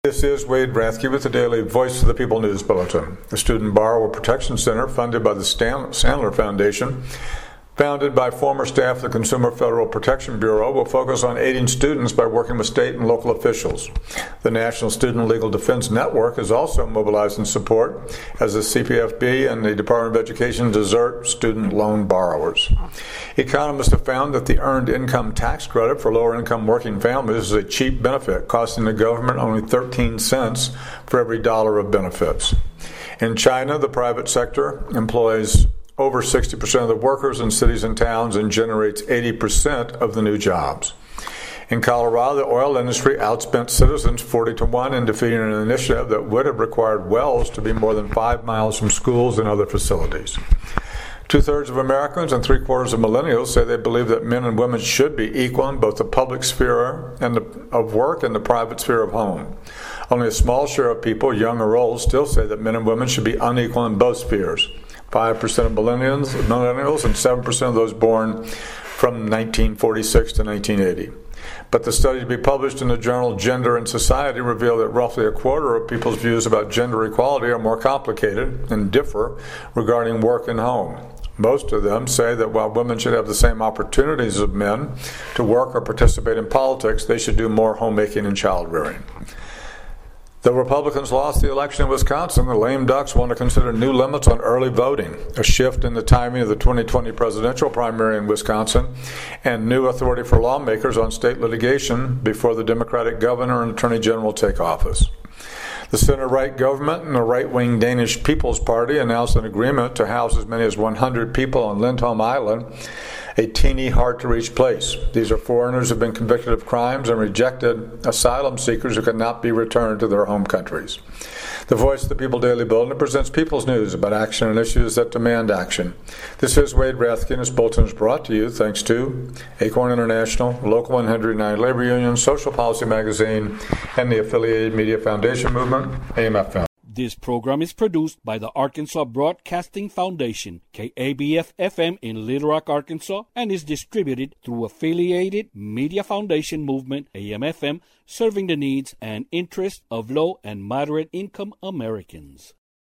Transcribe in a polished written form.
This is Wade Rathke with the Daily Voice of the People News Bulletin. The Student Borrower Protection Center, funded by the Sandler Foundation, founded by former staff of the Consumer Federal Protection Bureau, will focus on aiding students by working with state and local officials. The National Student Legal Defense Network is also mobilized in support as the CPFB and the Department of Education desert student loan borrowers. Economists have found that the Earned Income Tax Credit for lower-income working families is a cheap benefit, costing the government only 13 cents for every dollar of benefits. In China, the private sector employs over 60% of the workers in cities and towns and generates 80% of the new jobs. In Colorado, the oil industry outspent citizens 40-1 in defeating an initiative that would have required wells to be more than 5 miles from schools and other facilities. 2/3 of Americans and 3/4 of millennials say they believe that men and women should be equal in both the public sphere of work and the private sphere of home. Only a small share of people, young or old, still say that men and women should be unequal in both spheres. 5% of millennials and 7% of those born from 1946 to 1980. But the study to be published in the journal Gender and Society revealed that roughly a quarter of people's views about gender equality are more complicated and differ regarding work and home. Most of them say that while women should have the same opportunities as men to work or participate in politics, they should do more homemaking and child rearing. The Republicans lost the election in Wisconsin. The lame ducks want to consider new limits on early voting, a shift in the timing of the 2020 presidential primary in Wisconsin, and new authority for lawmakers on state litigation before the Democratic governor and attorney general take office. The center-right government and the right-wing Danish People's Party announced an agreement to house as many as 100 people on Lindholm Island, a teeny, hard-to-reach place. These are foreigners who have been convicted of crimes and rejected asylum seekers who cannot be returned to their home countries. The Voice of the People Daily Bulletin presents people's news about action and issues that demand action. This is Wade Rathke, and this bulletin is brought to you thanks to Acorn International, Local 109 Labor Union, Social Policy Magazine, and the affiliated Media Foundation Movement, AMF. This program is produced by the Arkansas Broadcasting Foundation, KABF-FM in Little Rock, Arkansas, and is distributed through affiliated Media Foundation Movement, AM/FM, serving the needs and interests of low and moderate income Americans.